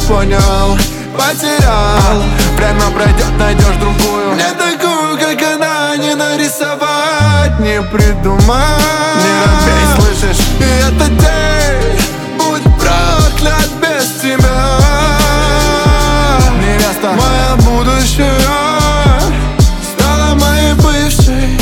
понял, потерял. Время пройдет, найдешь другую, не такую, как она. Не нарисовать, не придумать, не робей, слышишь? И этот день будь проклят без тебя. Невеста, моя будущая стала моей бывшей.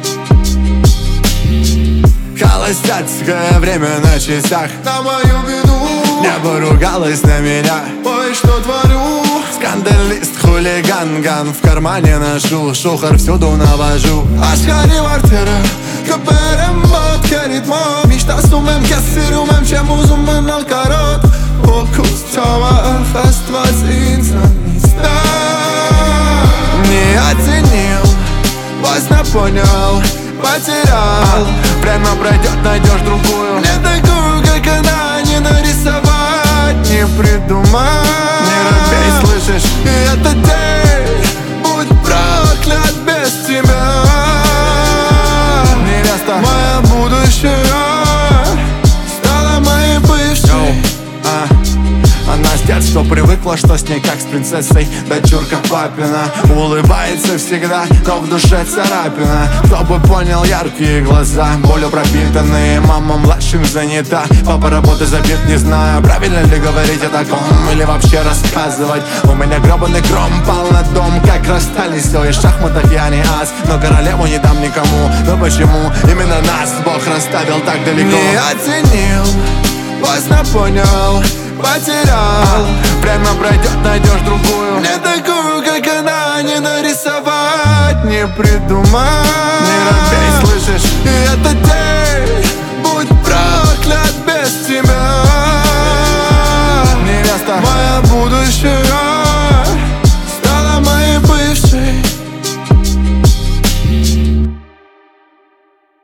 Холостяцкое время на часах, на мою вину небо ругалось на меня. Ой, что творю? Скандалист, хулиган, ган в кармане ношу, шухар всюду навожу. Ashkari vartera, căperem mod keritmo. Mishta sumem kesirumem chemuzum în alcarot. Focus tama fast инста. Не оценил, поздно понял, потерял. Время пройдет, найдешь другую, не такую, как она. Не нарисовать, не придумать, не робей, слышишь? И этот день будь проклят без тебя. Невеста, моя будущая стала моей бывшей. Она с детства привыкла, что с ней как с принцессой. Дочурка папина, улыбается всегда, но в душе царапина. Кто бы понял яркие глаза, болью пропитанные. Мама младшим занята, папа работы забит, не знаю, правильно ли говорить о таком или вообще рассказывать. У меня гребаный гром пал на дом, как расстались. Все, и в шахматах я не ас, но королеву не дам никому. Но почему именно нас Бог расставил так далеко? Не оценил, поздно понял, потерял. Время пройдет, найдешь другую, не такую, как она. Не нарисовать, не придумать, не робей, слышишь? И этот день